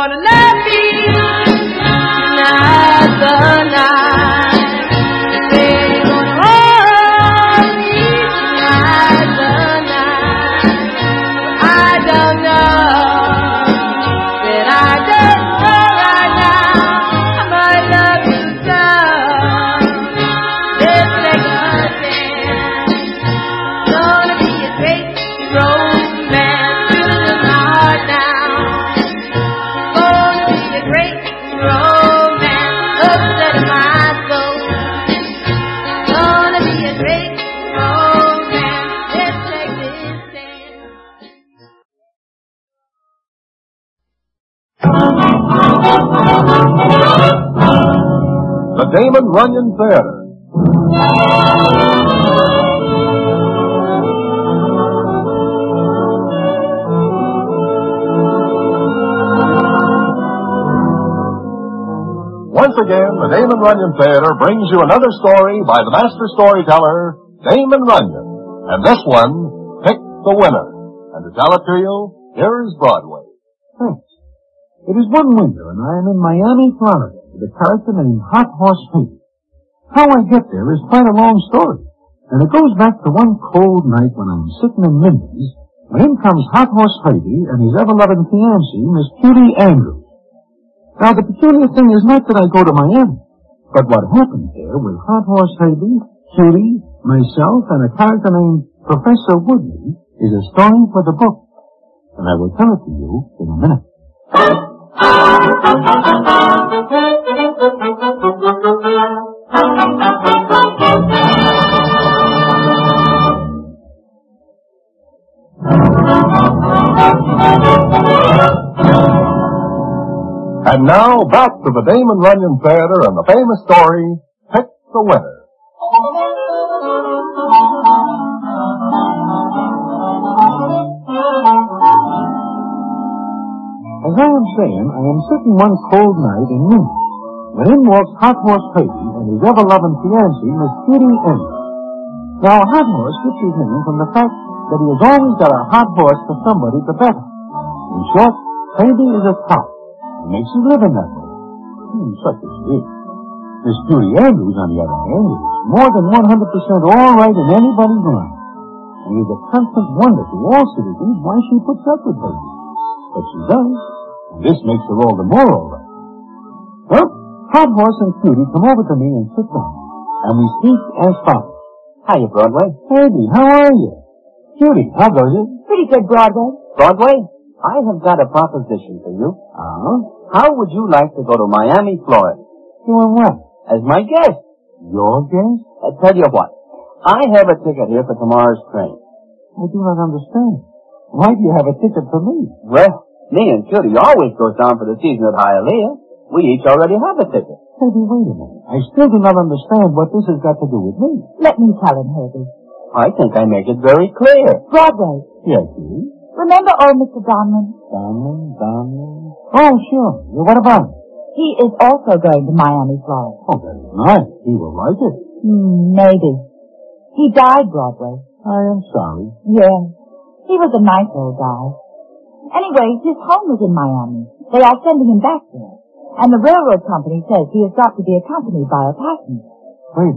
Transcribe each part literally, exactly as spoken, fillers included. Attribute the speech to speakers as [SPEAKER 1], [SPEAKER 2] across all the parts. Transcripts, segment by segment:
[SPEAKER 1] gonna love me night the night. Say you're gonna hold me night the night. I don't know that I don't know right now. I might love you so. Just like a dance. Gonna be a great romance. Filling my heart now. Gonna be a great romance. Upsetting my soul. Gonna be a great romance. Just like this dance.
[SPEAKER 2] The Damon Runyon Theater. Once again, the Damon Runyon Theater brings you another story by the master storyteller, Damon Runyon. And this one, Pick the Winner. And to tell it to you, here is Broadway.
[SPEAKER 3] Thanks. It is one winter, and I am in Miami, Florida, with a character named Hot Horse Pete. How I get there is quite a long story, and it goes back to one cold night when I'm sitting in Mindy's, when in comes Hot Horse Pete and his ever-loving fiancée, Miss Cutie Andrews. Now, the peculiar thing is not that I go to Miami, but what happens there with Hot Horse Pete, Cutie, myself, and a character named Professor Woodley is a story for the book, and I will tell it to you in a minute.
[SPEAKER 2] And now, back to the Damon Runyon Theater and the famous story, Pick the Winner.
[SPEAKER 3] As I am saying, I am sitting one cold night in Mindy, when in walks Hot Horse Pete and his ever-loving fiancée, Miss Cutie Andrews. Now, Hot Horse gets his name from the fact that he has always got a hot horse for somebody to bet on. In short, Pete is a top. He makes his living that way. Hmm, such as he is. Miss Cutie Andrews, on the other hand, is more than one hundred percent all right in anybody's line. And it is a constant wonder to all citizens why she puts up with Pete. But she does. And this makes her all the more all right. Well, Hot Horse and Cutie come over to me and sit down. And we speak as follows.
[SPEAKER 4] Hiya, Broadway.
[SPEAKER 3] Baby, how are you? Cutie, how goes it?
[SPEAKER 5] Pretty good, Broadway.
[SPEAKER 4] Broadway, I have got a proposition for you.
[SPEAKER 3] Uh-huh.
[SPEAKER 4] How would you like to go to Miami, Florida?
[SPEAKER 3] Doing what?
[SPEAKER 4] As my guest.
[SPEAKER 3] Your guest?
[SPEAKER 4] I tell you what, I have a ticket here for tomorrow's train.
[SPEAKER 3] I do not understand. Why do you have a ticket for me?
[SPEAKER 4] Well, me and Cutie always goes down for the season at Hialeah. We each already have a ticket.
[SPEAKER 3] Baby, wait a minute. I still do not understand what this has got to do with me.
[SPEAKER 5] Let me tell him, Herbie.
[SPEAKER 4] I think I make it very clear.
[SPEAKER 5] Broadway,
[SPEAKER 3] Yes, Cutie.
[SPEAKER 5] remember old Mister Donlin?
[SPEAKER 3] Donlin, Donlin. Oh, sure. Well, what about him?
[SPEAKER 5] He is also going to Miami, Florida.
[SPEAKER 3] Oh, that is nice. He will like it.
[SPEAKER 5] Hmm, maybe. He died, Broadway.
[SPEAKER 3] I am sorry.
[SPEAKER 5] Yeah. He was a nice old guy. Anyway, his home was in Miami. They are sending him back there. And the railroad company says he has got to be accompanied by a passenger.
[SPEAKER 3] Wait.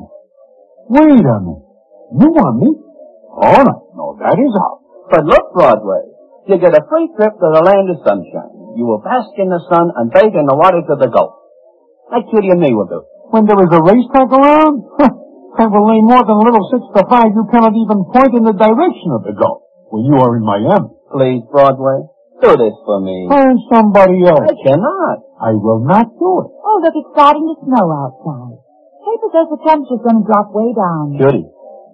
[SPEAKER 3] Wait a minute. You want me? Oh, no. No, that is out.
[SPEAKER 4] But look, Broadway, you get a free trip to the land of sunshine. You will bask in the sun and bathe in the waters of the Gulf. Like Cutie and me will do.
[SPEAKER 3] When there is a racetrack around? I will lay more than a little six to five. You cannot even point in the direction of the Gulf when you are in Miami.
[SPEAKER 4] Please, Broadway, do this for me.
[SPEAKER 3] Find somebody else.
[SPEAKER 4] I cannot.
[SPEAKER 3] I will not do it.
[SPEAKER 5] Oh, look, it's starting to snow outside. Paper says the temperature's going to drop way down.
[SPEAKER 4] Cutie,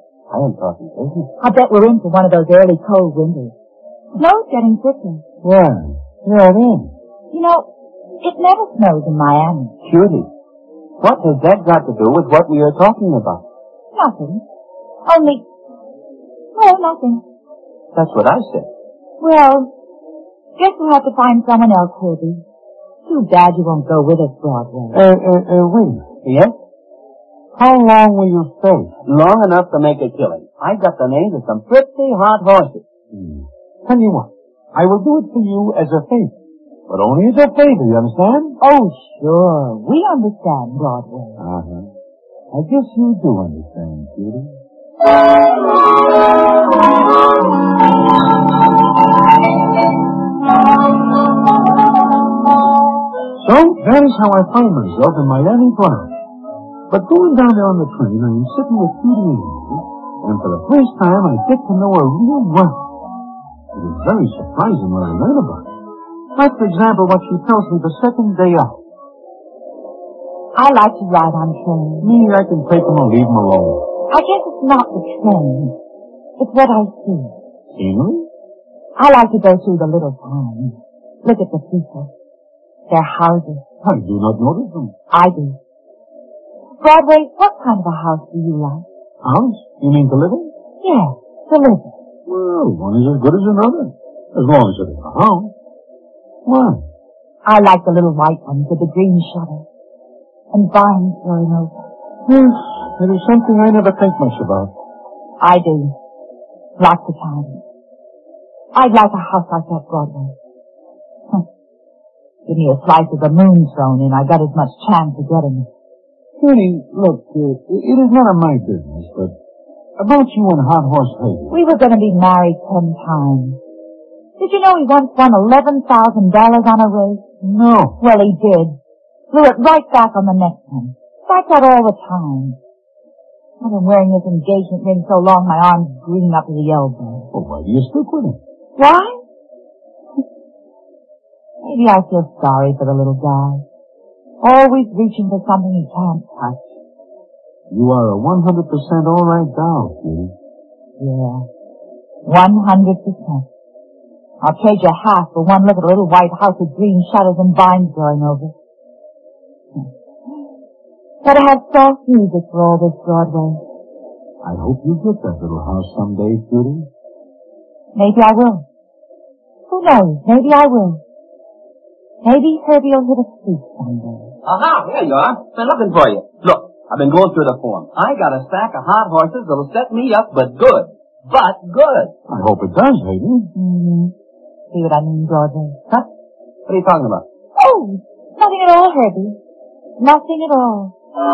[SPEAKER 4] I am talking business.
[SPEAKER 5] I bet we're in for one of those early cold winters. Snow's getting thicker.
[SPEAKER 3] Yeah. Yeah, it is.
[SPEAKER 5] You know, it never snows in Miami.
[SPEAKER 4] Cutie, what has that got to do with what we are talking about?
[SPEAKER 5] Nothing. Only, well, nothing.
[SPEAKER 4] That's what I said.
[SPEAKER 5] Well, guess we'll have to find someone else, Herbie. Too bad you won't go with us, Broadway.
[SPEAKER 3] Uh, uh, uh, wait.
[SPEAKER 4] Yes?
[SPEAKER 3] How long will you stay?
[SPEAKER 4] Long enough to make a killing. I got the names of some pretty hot horses.
[SPEAKER 3] Hmm. Tell you what, I will do it for you as a favor. But only as a favor, you understand?
[SPEAKER 5] Oh, sure. We understand, Broadway.
[SPEAKER 3] Uh-huh. I guess you do understand, Judy. So, that is how I find myself in Miami, Florida. But going down there on the train, I am sitting with Judy Angel, and for the first time I get to know her real well. It is very surprising what I learn about her. Like, for example, what she tells me the second day out.
[SPEAKER 5] I like to ride on trains.
[SPEAKER 3] Me, I can take them or leave them alone.
[SPEAKER 5] I guess it's not the train. It's what I see.
[SPEAKER 3] Scenery?
[SPEAKER 5] I like to go through the little towns. Look at the people. Their houses.
[SPEAKER 3] I do not notice them.
[SPEAKER 5] I do. Broadway, what kind of a house do you like?
[SPEAKER 3] House? You mean to live in?
[SPEAKER 5] Yes, to live in.
[SPEAKER 3] Well, one is as good as another. As long as it is a house. Why?
[SPEAKER 5] I like the little white ones with the green shutters. And vines growing over.
[SPEAKER 3] Yes, it is something I never think much about.
[SPEAKER 5] I do. Lots of times. I'd like a house like that, Broadway. Give me a slice of the moon thrown in, I got as much chance of getting it.
[SPEAKER 3] Judy, look, uh, it is none of my business, but about you and Hot Horse Hayden.
[SPEAKER 5] We were going to be married ten times. Did you know he once won eleven thousand dollars on a race?
[SPEAKER 3] No.
[SPEAKER 5] Well, he did. Blew it right back on the next one. Like that all the time. I've been wearing this engagement ring so long my arm's green up to the elbow.
[SPEAKER 3] Well, why do you stick with him?
[SPEAKER 5] Why? Maybe I feel sorry for the little guy. Always reaching for something he can't touch.
[SPEAKER 3] You are a one hundred percent all right doll, Judy.
[SPEAKER 5] Yeah. one hundred percent. I'll trade you half for one look at a little white house with green shutters and vines growing over. Gotta have soft music for all this, Broadway.
[SPEAKER 3] I hope you get that little house someday, Judy.
[SPEAKER 5] Maybe I will. Who knows? Maybe I will. Maybe Herbie will hit a street someday.
[SPEAKER 4] Aha, here you are. Been looking for you. Look, I've been going through the form. I got a stack of hot horses that'll set me up, but good. But good.
[SPEAKER 3] I hope it does, Hayden.
[SPEAKER 5] Mm-hmm. See what I mean, Broadway?
[SPEAKER 4] Huh? What are you talking about?
[SPEAKER 5] Oh, nothing at all, Herbie. Nothing at all.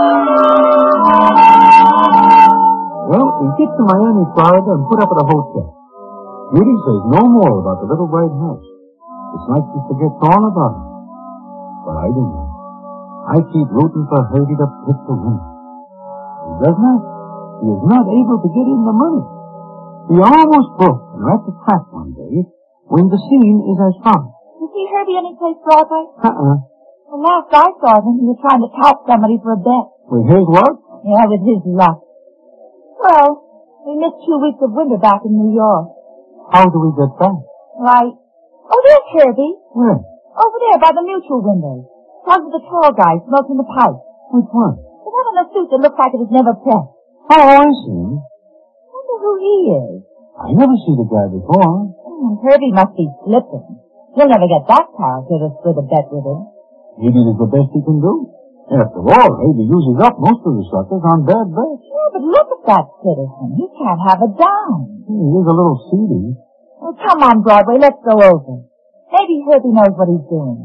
[SPEAKER 3] Well, we get to Miami, Florida, and put up at a hotel. Judy says no more about the little white house. It's like she forgets all about it. But I do not. I keep rooting for Herbie to pick the winner. He does not. He is not able to get in the money. He almost broke and we're at the track one day when the scene is as follows.
[SPEAKER 5] You see Herbie anyplace, Broadway?
[SPEAKER 3] Uh-uh.
[SPEAKER 5] The last I saw him, he was trying to talk somebody for a bet.
[SPEAKER 3] With his what?
[SPEAKER 5] Yeah, with his luck. Well, we missed two weeks of winter back in New York.
[SPEAKER 3] How do we get back?
[SPEAKER 5] Right. Oh, there's Herbie.
[SPEAKER 3] Where?
[SPEAKER 5] Over there by the mutual window. Talking to the tall guy smoking the pipe.
[SPEAKER 3] Which one?
[SPEAKER 5] The one in the suit that looks like it was never pressed.
[SPEAKER 3] Oh, I see him.
[SPEAKER 5] Wonder who he is.
[SPEAKER 3] I never see the guy before.
[SPEAKER 5] Hmm, Herbie must be slipping. He'll never get that character to split a bet with him.
[SPEAKER 3] Maybe it is the best he can do. After all, Herbie uses up most of the suckers on bad bets.
[SPEAKER 5] Yeah, but look at that citizen. He can't have a dime.
[SPEAKER 3] He is a little seedy.
[SPEAKER 5] Well, come on, Broadway. Let's go over. Maybe Herbie knows what he's doing.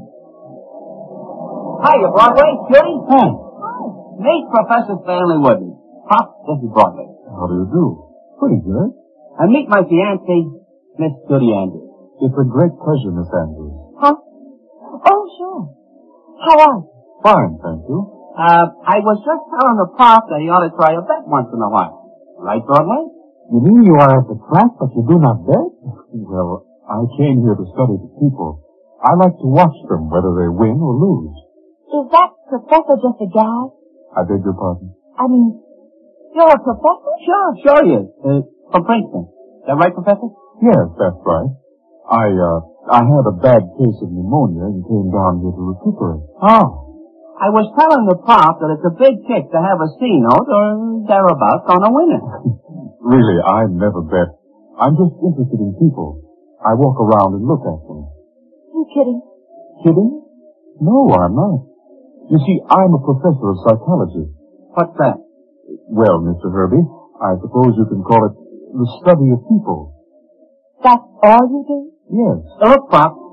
[SPEAKER 4] Hiya, Broadway. Judy?
[SPEAKER 3] Hi.
[SPEAKER 4] Meet Professor Stanley Wooden. Pop, this is Broadway.
[SPEAKER 3] How do you do? Pretty good.
[SPEAKER 4] And meet my fiancée, Miss Judy Andrews.
[SPEAKER 3] It's a great pleasure, Miss Andrews.
[SPEAKER 5] Huh? Oh, sure. How are you?
[SPEAKER 3] Fine, thank you.
[SPEAKER 4] Uh, I was just telling the prof that he ought to try a bet once in a while. Right, Broadway?
[SPEAKER 3] You mean you are at the track, but you do not bet? Well, I came here to study the people. I like to watch them, whether they win or lose.
[SPEAKER 5] Is that professor just a guy?
[SPEAKER 3] I beg your pardon?
[SPEAKER 5] I mean, you're a professor?
[SPEAKER 4] Sure, sure he is. Uh, from Princeton. Is that right, Professor?
[SPEAKER 3] Yes, that's right. I, uh, I had a bad case of pneumonia and came down here to recuperate.
[SPEAKER 4] Oh. I was telling the prof that it's a big kick to have a C note or thereabouts on a winner.
[SPEAKER 3] Really, I never bet. I'm just interested in people. I walk around and look at them.
[SPEAKER 5] You kidding?
[SPEAKER 3] Kidding? No, I'm not. You see, I'm a professor of psychology.
[SPEAKER 4] What's that?
[SPEAKER 3] Well, Mister Herbie, I suppose you can call it the study of people.
[SPEAKER 5] That's all you do?
[SPEAKER 3] Yes.
[SPEAKER 4] Look, Pop,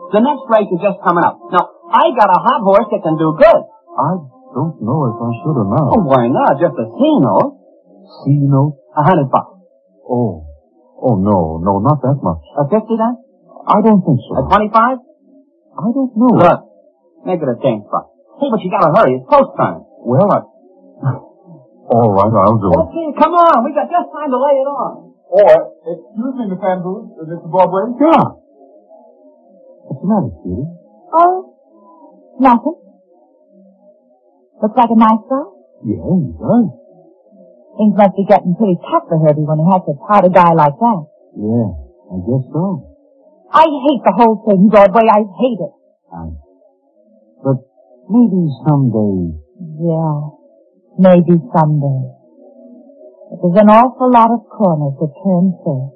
[SPEAKER 4] The next race is just coming up. Now, I got a hot horse that can do good.
[SPEAKER 3] I don't know if I should or not.
[SPEAKER 4] Oh, why not? Just a C note.
[SPEAKER 3] C note?
[SPEAKER 4] A hundred bucks.
[SPEAKER 3] Oh. Oh, no, no, not that much.
[SPEAKER 4] A fifty then?
[SPEAKER 3] I don't think so.
[SPEAKER 4] A twenty-five?
[SPEAKER 3] I don't know.
[SPEAKER 4] Look, make it a ten bucks. Hey, but you gotta hurry. It's post time.
[SPEAKER 3] Well, I... All right, I'll do it.
[SPEAKER 4] Okay, come on. We got just time to lay it on.
[SPEAKER 2] Or, excuse me, Miss Andrews, Mister Broadway?
[SPEAKER 3] Yeah. What's the matter, Judy?
[SPEAKER 5] Oh, nothing. Looks like a nice guy.
[SPEAKER 3] Yeah, he does.
[SPEAKER 5] Things must be getting pretty tough for Herbie when he has to part a guy like that.
[SPEAKER 3] Yeah, I guess so.
[SPEAKER 5] I hate the whole thing, Broadway. I hate it.
[SPEAKER 3] I... But maybe someday...
[SPEAKER 5] Yeah, maybe someday. But there's an awful lot of corners to turn through.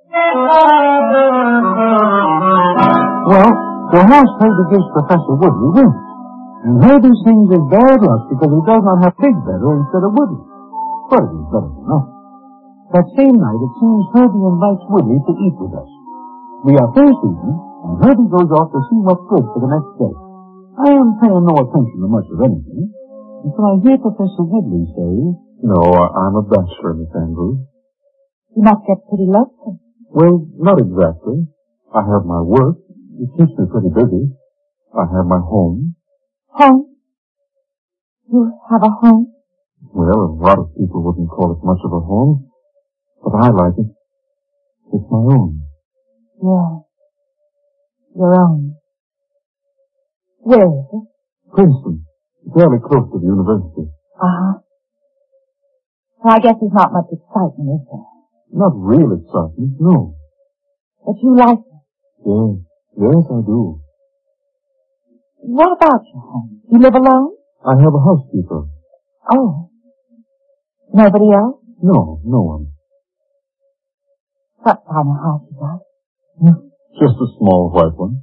[SPEAKER 3] Well, the horse Herbie gives Professor Woodley wins. And Herbie sings his bad luck because he does not have Big Better instead of Woodley. But it is better than nothing. That same night, it seems Herbie invites Woodley to eat with us. We are finished eating, and Herbie goes off to see what's good for the next day. I am paying no attention to much of anything, until I hear Professor Woodley say, "No, I'm a bachelor, Miss Andrews."
[SPEAKER 5] You must get pretty lonesome.
[SPEAKER 3] Well, not exactly. I have my work. It keeps me pretty busy. I have my home.
[SPEAKER 5] Home? You have a home?
[SPEAKER 3] Well, a lot of people wouldn't call it much of a home, but I like it. It's my own.
[SPEAKER 5] Yeah. Your own. Where is it?
[SPEAKER 3] Princeton. Fairly close to the university.
[SPEAKER 5] Uh-huh. Well, I guess there's not much excitement, is there?
[SPEAKER 3] Not real excitement, no.
[SPEAKER 5] But you like it.
[SPEAKER 3] Yes, yes, I do.
[SPEAKER 5] What about your home? You live alone?
[SPEAKER 3] I have a housekeeper.
[SPEAKER 5] Oh. Nobody else?
[SPEAKER 3] No, no one.
[SPEAKER 5] What kind of house you got?
[SPEAKER 3] Just a small white one.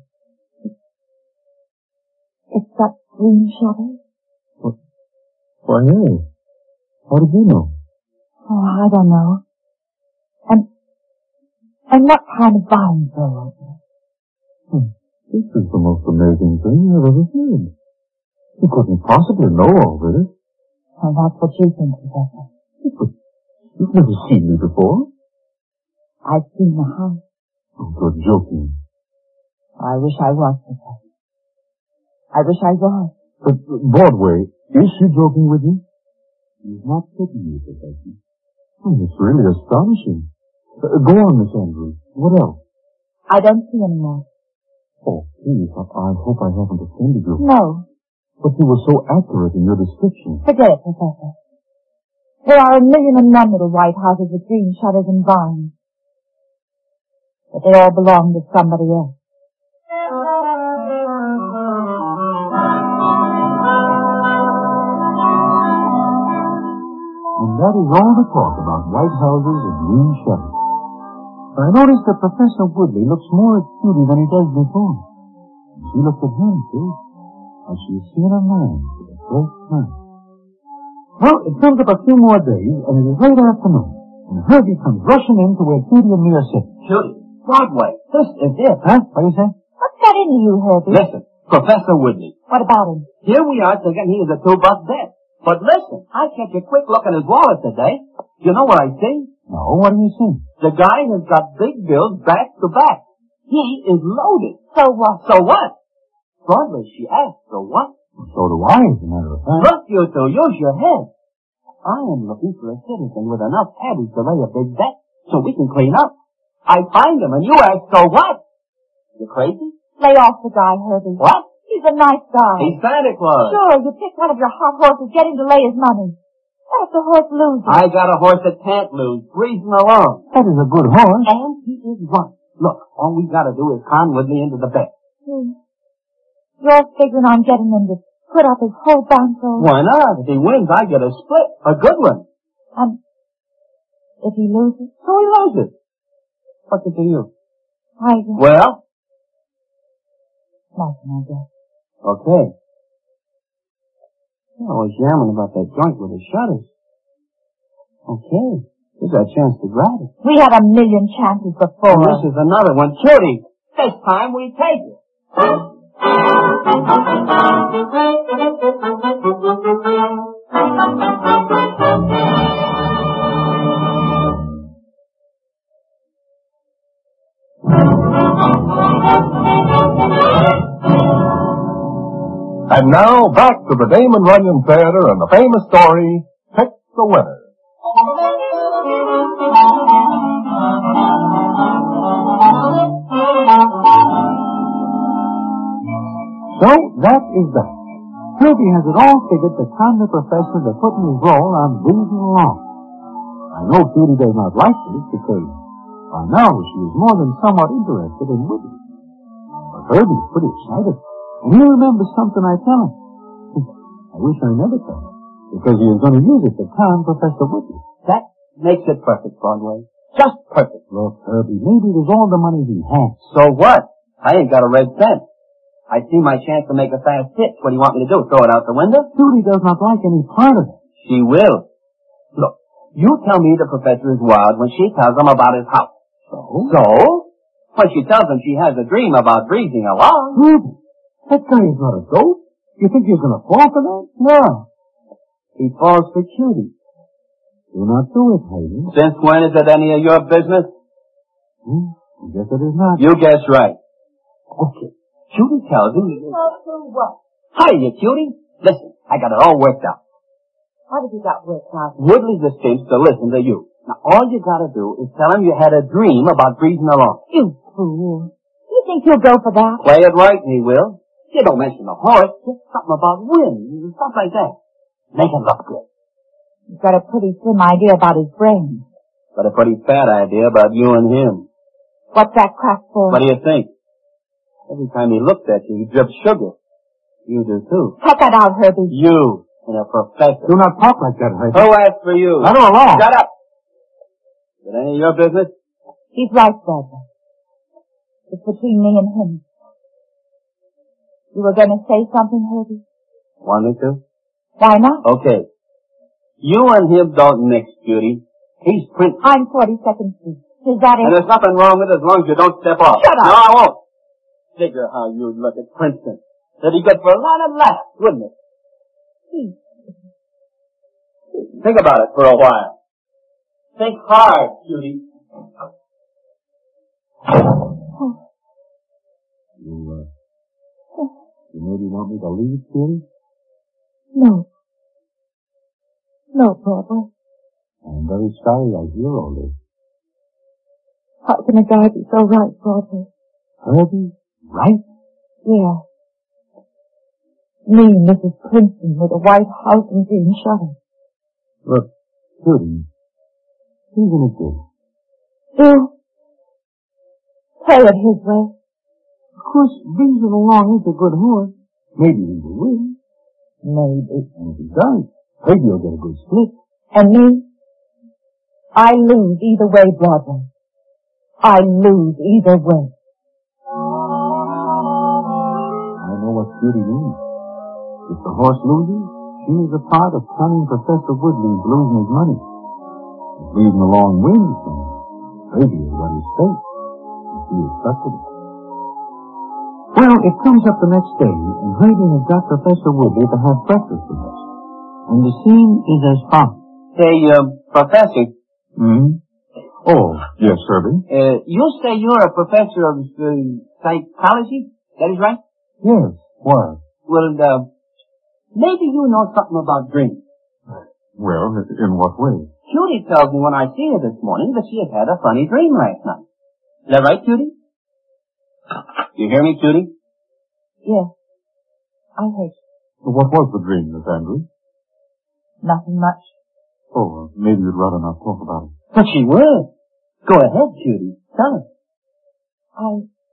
[SPEAKER 5] It's got green shutters?
[SPEAKER 3] What? Why, hey. How did you know?
[SPEAKER 5] Oh, I don't know. And, and what kind of vines are over?
[SPEAKER 3] Hmm. This is the most amazing thing I've ever heard. You couldn't possibly know all this.
[SPEAKER 5] Well, that's what you think, Professor.
[SPEAKER 3] But you've never seen me before.
[SPEAKER 5] I've seen the house.
[SPEAKER 3] Oh, you're joking.
[SPEAKER 5] I wish I was, Professor. I wish I was.
[SPEAKER 3] But, Broadway, is she joking with you? She's not kidding you, Professor. Oh, it's really astonishing. Uh, go on, Miss Andrews. What else?
[SPEAKER 5] I don't see any more.
[SPEAKER 3] Oh, please, I, I hope I haven't offended you.
[SPEAKER 5] No.
[SPEAKER 3] But you were so accurate in your description.
[SPEAKER 5] Forget it, Professor. There are a million and one little white houses with green shutters and vines. But they all belong to somebody else.
[SPEAKER 3] And that is all the talk about white houses and green shutters. I noticed that Professor Woodley looks more at Judy than he does before. And she looked at him, too, as she has seen a man for the first time. Well, it comes up a few more days, and it is late afternoon, and Herbie comes rushing in to where Judy and me are sitting.
[SPEAKER 4] Judy, Broadway, this is it.
[SPEAKER 3] Huh? What do you say?
[SPEAKER 5] What's got into you, Herbie?
[SPEAKER 4] Listen, Professor Woodley.
[SPEAKER 5] What about him?
[SPEAKER 4] Here we are thinking he is a two-buck debt. But listen, I catch a quick look at his wallet today. You know what I see?
[SPEAKER 3] No, what do you see?
[SPEAKER 4] The guy has got big bills back to back. He is loaded.
[SPEAKER 5] So what?
[SPEAKER 4] So what? Broadway, she asked, so what?
[SPEAKER 3] So do I, as a matter of fact.
[SPEAKER 4] Look, you two, use your head. I am looking for a citizen with enough cabbage to lay a big bet so we can clean up. I find him and you ask, so what? You crazy?
[SPEAKER 5] Lay off the guy, Herbie.
[SPEAKER 4] What?
[SPEAKER 5] He's a nice guy.
[SPEAKER 4] He's Santa Claus.
[SPEAKER 5] Sure, you pick one of your hot horses, get him to lay his money. What if the horse loses?
[SPEAKER 4] I got a horse that can't lose, breezing along.
[SPEAKER 3] That is a good horse.
[SPEAKER 4] And he is right. Look, all we gotta do is con Woodley into the bet.
[SPEAKER 5] Hmm. You're figuring on getting him to put up his whole bankroll.
[SPEAKER 4] Why not? If he wins, I get a split. A good one.
[SPEAKER 5] And if he loses?
[SPEAKER 4] So he loses. What's it to you?
[SPEAKER 5] I guess.
[SPEAKER 4] Well?
[SPEAKER 5] Nothing, I guess.
[SPEAKER 4] Okay. I was yammering about that joint with the shutters. Okay. Here's our chance to grab it.
[SPEAKER 5] We had a million chances before.
[SPEAKER 4] And this is another one. Judy, this time we take it.
[SPEAKER 2] And now, back to the Damon Runyon Theater and the famous story, Pick the Winner.
[SPEAKER 3] So, that is that. Herbie has it all figured to con the professor to put his role on Breezing Along. I know Cutie does not like this because by now she is more than somewhat interested in Woody. But Herbie is pretty excited, and he remembers something I tell him. I wish I never told him, because he is going to use it to con Professor Woody.
[SPEAKER 4] That makes it perfect, Broadway. Just perfect.
[SPEAKER 3] Look, Herbie, maybe it is all the money he has.
[SPEAKER 4] So what? I ain't got a red cent. I see my chance to make a fast hit. What do you want me to do? Throw it out the window?
[SPEAKER 3] Cutie does not like any part of it.
[SPEAKER 4] She will. Look, you tell me the professor is wild when she tells him about his house.
[SPEAKER 3] So?
[SPEAKER 4] So? When she tells him she has a dream about breezing along.
[SPEAKER 3] Herbie, that guy is not a ghost. You think he's going to fall for that?
[SPEAKER 4] No. He falls for Cutie.
[SPEAKER 3] Do not do it, Herbie.
[SPEAKER 4] Since when is it any of your business?
[SPEAKER 3] Hmm, I guess it is not.
[SPEAKER 4] You guess right.
[SPEAKER 3] Okay.
[SPEAKER 4] Cutie tells him...
[SPEAKER 5] Tells you what?
[SPEAKER 4] Hiya, Cutie. Listen, I got it all worked out.
[SPEAKER 5] What have you got worked out?
[SPEAKER 4] Woodley's a cinch to listen to you. Now, all you gotta do is tell him you had a dream about breezing along.
[SPEAKER 5] You fool. You think he'll go for that?
[SPEAKER 4] Play it right, and he will. You don't mention the horse, just something about wind and stuff like that. Make it look good.
[SPEAKER 5] He's got a pretty slim idea about his brain.
[SPEAKER 4] But a pretty fat idea about you and him.
[SPEAKER 5] What's that crack for?
[SPEAKER 4] What do you think? Every time he looks at you, he drips sugar. You do too.
[SPEAKER 5] Cut that out, Herbie.
[SPEAKER 4] You and a professor.
[SPEAKER 3] Do not talk like that, Herbie.
[SPEAKER 4] Who asked for you?
[SPEAKER 3] Let her alone.
[SPEAKER 4] Shut up. Is it any of your business?
[SPEAKER 5] He's right, Barbara. It's between me and him. You were going to say something, Herbie?
[SPEAKER 4] Want me to?
[SPEAKER 5] Why not?
[SPEAKER 4] Okay. You and him don't mix, Cutie. He's Prince.
[SPEAKER 5] I'm forty-second Street. Is that
[SPEAKER 4] And
[SPEAKER 5] it?
[SPEAKER 4] there's nothing wrong with it as long as you don't step off.
[SPEAKER 5] Shut up.
[SPEAKER 4] No, I won't. Figure how you'd look at Princeton. That'd be good for a lot of laughs, wouldn't it?
[SPEAKER 5] He,
[SPEAKER 4] Think about it for a while. Think hard, Cutie.
[SPEAKER 3] You, uh, you maybe want me to leave, Cutie?
[SPEAKER 5] no. No, Barbara.
[SPEAKER 3] I'm very sorry I hear all this.
[SPEAKER 5] How can a guy be so right, Barbara?
[SPEAKER 3] Herbie, right?
[SPEAKER 5] Yeah. Me, Missus Princeton, with a white house and green shutters.
[SPEAKER 3] Look, Cutie, he's in a good.
[SPEAKER 5] Bill, play it his way.
[SPEAKER 3] Of course, Breezing Along is a good horse. Maybe he will win.
[SPEAKER 5] Maybe.
[SPEAKER 3] And if he does, maybe he'll get a good split.
[SPEAKER 5] And me? I lose either way, Barbara. I lose either way.
[SPEAKER 3] I know what Cutie means. If the horse loses, she is a part of cunning Professor Woodley's losing his money. If Breezing Along wins, then maybe he'll got his stake. And she is stuck with it. Well, it comes up the next day, and Herbie has got Professor Woodley to have breakfast with us. And the scene is as follows.
[SPEAKER 4] Hey, uh, Professor.
[SPEAKER 3] Hmm?
[SPEAKER 2] Oh, yes, Herbie.
[SPEAKER 4] Uh, you say you're a professor of uh, psychology? That is right?
[SPEAKER 3] Yes, why?
[SPEAKER 4] Well, uh, maybe you know something about dreams.
[SPEAKER 2] Well, in what way?
[SPEAKER 4] Cutie tells me when I see her this morning that she has had a funny dream last night. Is that right, Cutie? You hear me, Cutie?
[SPEAKER 5] Yes. I heard you.
[SPEAKER 2] What was the dream, Miss Andrews?
[SPEAKER 5] Nothing much.
[SPEAKER 2] Oh, maybe you'd rather not talk about it.
[SPEAKER 4] But she would. Go ahead, Cutie. Tell us.
[SPEAKER 5] I...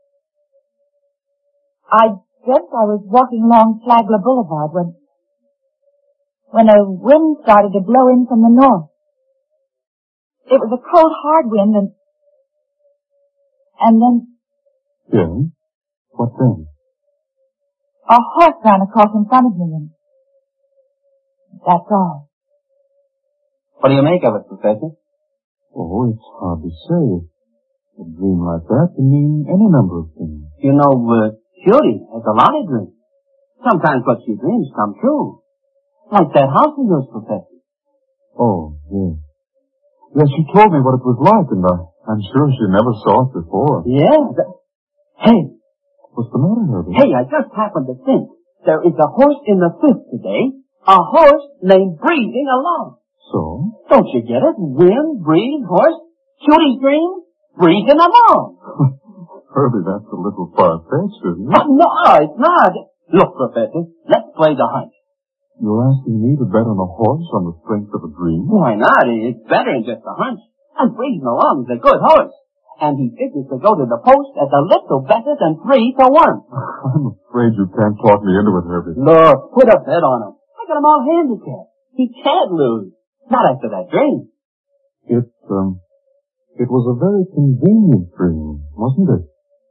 [SPEAKER 5] I dreamt I was walking along Flagler Boulevard when... when a wind started to blow in from the north. It was a cold, hard wind, and... and then
[SPEAKER 2] Yes? What then?
[SPEAKER 5] a horse ran across in front of me, and... that's all.
[SPEAKER 4] What do you make of it, Professor?
[SPEAKER 3] Oh, it's hard to say. A dream like that can mean any number of things.
[SPEAKER 4] You know, uh, Judy has a lot of dreams. Sometimes what she dreams come true. Like that house of yours, Professor.
[SPEAKER 3] Oh, yes. Yes, she told me what it was like, and uh, I'm sure she never saw it before.
[SPEAKER 4] Yeah. That... Hey.
[SPEAKER 3] What's the matter, Herbie?
[SPEAKER 4] Hey, I just happened to think. There is a horse in the fifth today. A horse named Breezing Along.
[SPEAKER 3] So?
[SPEAKER 4] Don't you get it? Wind, breeze, horse. Judy's dream, breezing along.
[SPEAKER 3] Herbie, that's a little far-fetched, isn't it?
[SPEAKER 4] Oh, no, it's not. Look, Professor, let's play the hunch.
[SPEAKER 3] You're asking me to bet on a horse on the strength of a dream?
[SPEAKER 4] Why not? It's better than just a hunch. And breezing along is a good horse. And he figures to go to the post at a little better than three to one.
[SPEAKER 3] I'm afraid you can't talk me into it, Herbie.
[SPEAKER 4] Look, put a bet on him. I got him all handicapped. He can't lose. Not after that dream.
[SPEAKER 3] It, um, it was a very convenient dream, wasn't it?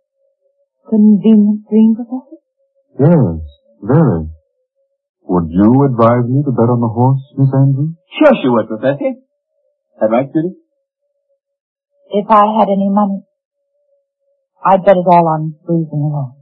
[SPEAKER 5] Convenient dream, Professor?
[SPEAKER 3] Yes, very. Would you advise me to bet on the horse, Miss Andrews?
[SPEAKER 4] Sure she would, Professor. That right, Judy?
[SPEAKER 5] If I had any money, I'd bet it all on breezing along.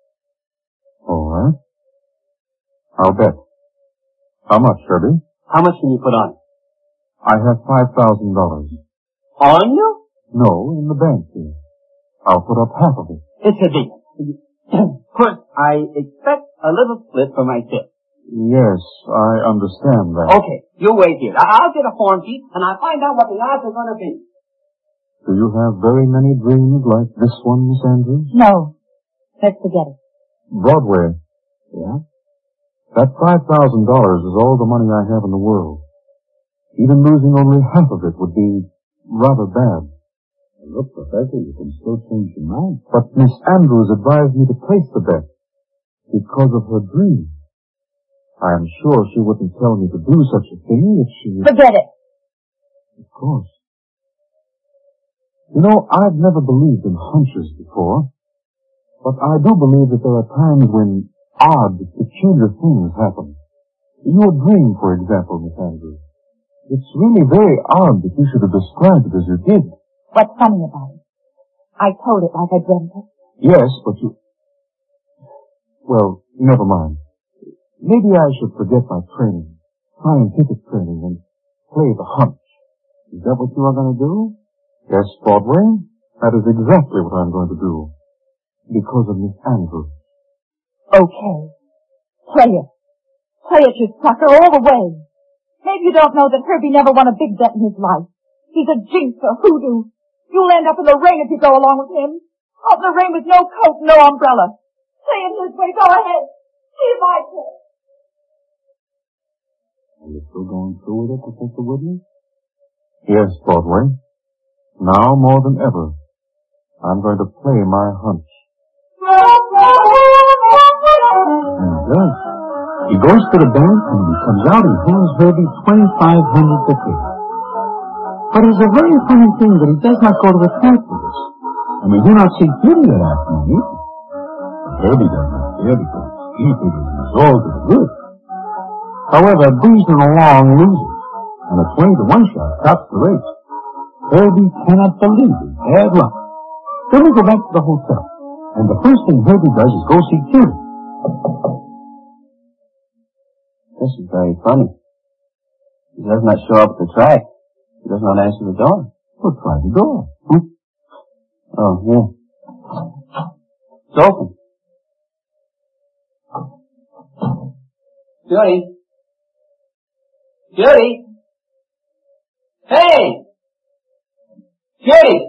[SPEAKER 3] All right. I'll bet. How much, Herbie?
[SPEAKER 4] How much can you put on?
[SPEAKER 3] I have five thousand dollars.
[SPEAKER 4] On you?
[SPEAKER 3] No, in the bank here. I'll put up half of it.
[SPEAKER 4] It's a deal. First, I expect a little split for my tip.
[SPEAKER 3] Yes, I understand that.
[SPEAKER 4] Okay, you wait here. I- I'll get a form sheet, and I'll find out what the odds are going to be.
[SPEAKER 3] Do you have very many dreams like this one, Miss Andrews?
[SPEAKER 5] No. Let's forget it.
[SPEAKER 3] Broadway. Yeah? That five thousand dollars is all the money I have in the world. Even losing only half of it would be rather bad. Look, Professor, you can still change your mind. But Miss Andrews advised me to place the bet because of her dream. I am sure she wouldn't tell me to do such a thing if she...
[SPEAKER 5] Forget it.
[SPEAKER 3] Of course. You know, I've never believed in hunches before, but I do believe that there are times when odd, peculiar things happen. In your dream, for example, Miss Andrews, it's really very odd that you should have described it as you did.
[SPEAKER 5] What's funny about it? I told it like I dreamt it.
[SPEAKER 3] Yes, but you... Well, never mind. Maybe I should forget my training, scientific training, and play the hunch. Is that what you are going to do? Yes, Broadway. That is exactly what I'm going to do. Because of Miss Andrews.
[SPEAKER 5] Okay. Play it. Play it, you sucker, all the way. Maybe you don't know that Herbie never won a big bet in his life. He's a jinx, a hoodoo. You'll end up in the rain if you go along with him. Out in the rain with no coat, no umbrella. Play it his way. Go ahead. See if I can.
[SPEAKER 3] Are you still going through with it, Professor Woodley? Yes, Broadway. Now more than ever, I'm going to play my hunch. And he does. He goes to the bank and he comes out and hands Herbie twenty-five hundred dollars. But it's a very funny thing that he does not go to the bank with us. And we do not see Judy that afternoon either. But Herbie does not care because he figures he's all to the good. However, Breezing Along loses, and a twenty to one shot stops the race. Herbie cannot believe his bad luck. Then we go back to the hotel, and the first thing Herbie does is go see Judy.
[SPEAKER 4] This is very funny. He does not show up at the track. He does not answer the door.
[SPEAKER 3] Well, try the door. Hmm?
[SPEAKER 4] Oh, yeah. It's open. Judy? Judy? Hey! Judy!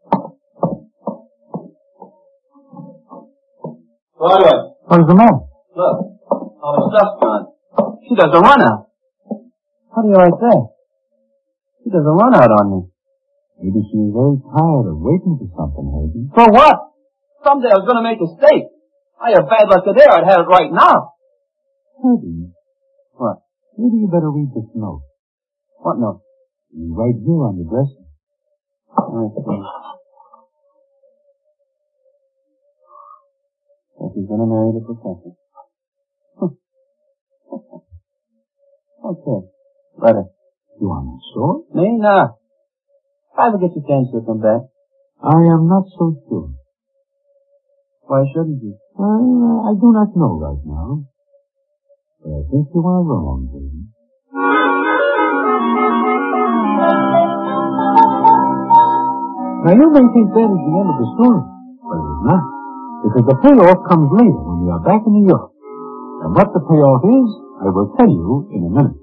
[SPEAKER 4] Broadway,
[SPEAKER 3] What is the matter?
[SPEAKER 4] look. All the stuff's gone. She does a run out. How do you like that? She does a run out on me.
[SPEAKER 3] Maybe she's very tired of waiting for something, Herbie.
[SPEAKER 4] For what? Someday I was going to make a steak. I have bad luck today. I'd have it right now.
[SPEAKER 3] Herbie.
[SPEAKER 4] What?
[SPEAKER 3] Maybe you better read this note.
[SPEAKER 4] What note?
[SPEAKER 3] Right here on the dresser.
[SPEAKER 4] Let's see. That he's going to marry the professor. Okay. Letter.
[SPEAKER 3] You are not sure?
[SPEAKER 4] Me? Nah. If I ever get your chance to come back.
[SPEAKER 3] I am not so sure.
[SPEAKER 4] Why shouldn't you?
[SPEAKER 3] Well, I do not know right now. But I think you are wrong, baby. Now, you may think that is the end of the story, but it is not. Because the payoff comes later when we are back in New York. And what the payoff is, I will tell you in a minute.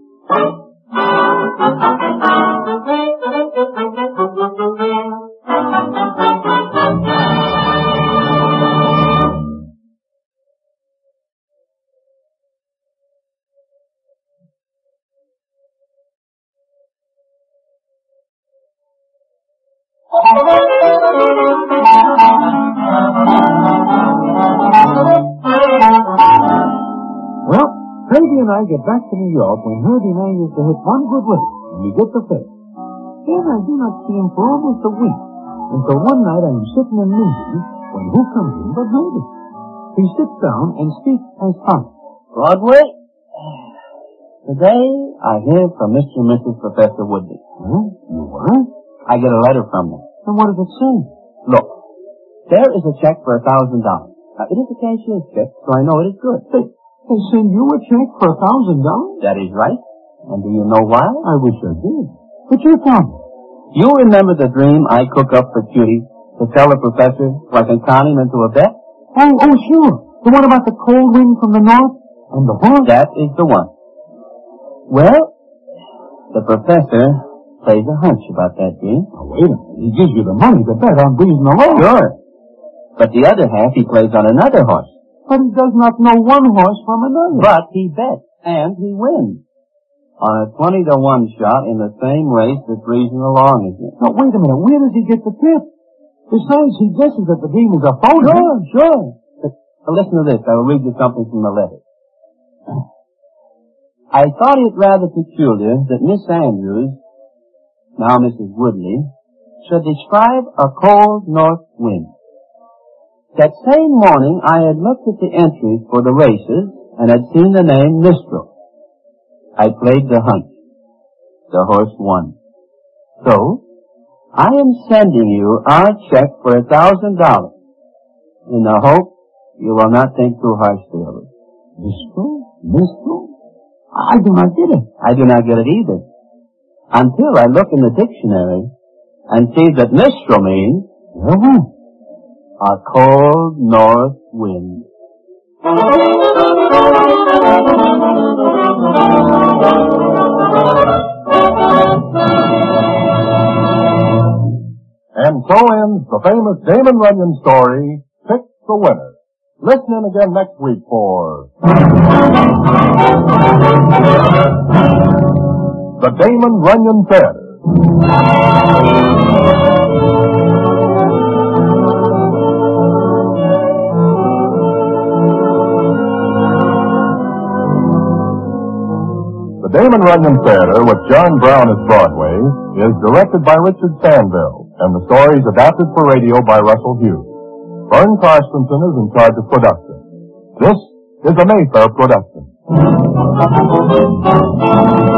[SPEAKER 3] Well, Peggy and I get back to New York when Herbie manages to hit one good lick, and we get the fare. Then I do not see him for almost a week, until one night I am sitting in Lindsay, when who comes in but Herbie. He sits down and speaks as follows.
[SPEAKER 4] Broadway, today I hear from Mister and Missus Professor Woodley.
[SPEAKER 3] Huh? You what?
[SPEAKER 4] I get a letter from them.
[SPEAKER 3] And what does it say?
[SPEAKER 4] Look, there is a check for a thousand dollars. Now, it is a cashier's check, so I know it is good.
[SPEAKER 3] They, they send you a check for a thousand dollars?
[SPEAKER 4] That is right. And do you know why?
[SPEAKER 3] I wish I did. But you tell me.
[SPEAKER 4] You remember the dream I cook up for Cutie to tell the professor so I can con him into a bet?
[SPEAKER 3] Oh, oh, sure. The one about the cold wind from the north and the horse?
[SPEAKER 4] That is the one. Well, the professor plays a hunch about that dream.
[SPEAKER 3] Oh, wait a minute. He gives you the money to bet on breezing along.
[SPEAKER 4] Sure. But the other half he plays on another horse.
[SPEAKER 3] But he does not know one horse from another.
[SPEAKER 4] But he bets, and he wins. On a twenty to one shot in the same race that's breezing along again.
[SPEAKER 3] Now, wait a minute. Where does he get the tip? Besides, he guesses that the game is a phony.
[SPEAKER 4] Sure, sure. But, but listen to this. I will read you something from the letter. I thought it rather peculiar that Miss Andrews, now Missus Woodley, should describe a cold north wind. That same morning, I had looked at the entries for the races and had seen the name Mistral. I played the hunch. The horse won. So, I am sending you our check for a thousand dollars in the hope you will not think too harshly of it.
[SPEAKER 3] Mistral? Mistral? I do not get it.
[SPEAKER 4] I do not get it either. Until I look in the dictionary and see that Mistral means
[SPEAKER 3] Well, what?
[SPEAKER 4] a cold north wind.
[SPEAKER 2] And so ends the famous Damon Runyon story, Pick the Winner. Listen in again next week for The Damon Runyon Theater. The Damon Runyon Theater, with John Brown as Broadway, is directed by Richard Stanville, and the story is adapted for radio by Russell Hughes. Vern Carstensen is in charge of production. This is a Mayfair production.